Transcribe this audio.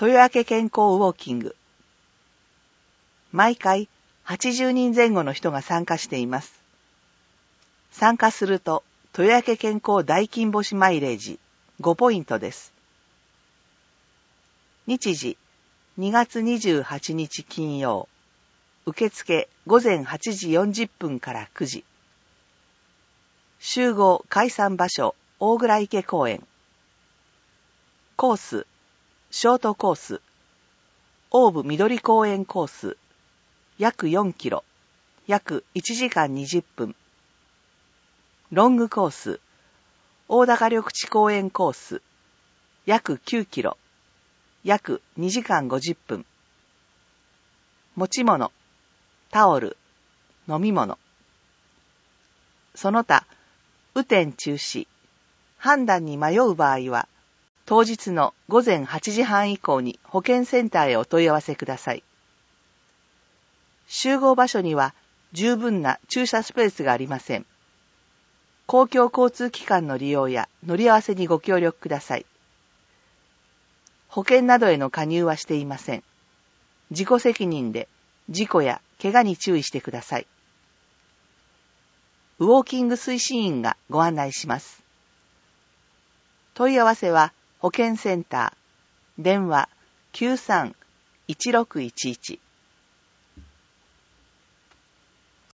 豊明健康ウォーキング。毎回80人前後の人が参加しています。参加すると、豊明健康大金星マイレージ5ポイントです。日時、2月28日金曜。受付午前8時40分から9時。集合解散場所、大倉池公園。コース、ショートコース。大武緑公園コース。約4キロ。約1時間20分。ロングコース。大高緑地公園コース。約9キロ。約2時間50分。持ち物、タオル、飲み物。その他、雨天中止、判断に迷う場合は、当日の午前8時半以降に保健センターへお問い合わせください。集合場所には十分な駐車スペースがありません。公共交通機関の利用や乗り合わせにご協力ください。保険などへの加入はしていません。自己責任で事故や怪我に注意してください。ウォーキング推進員がご案内します。問い合わせは保健センター、電話 93-1611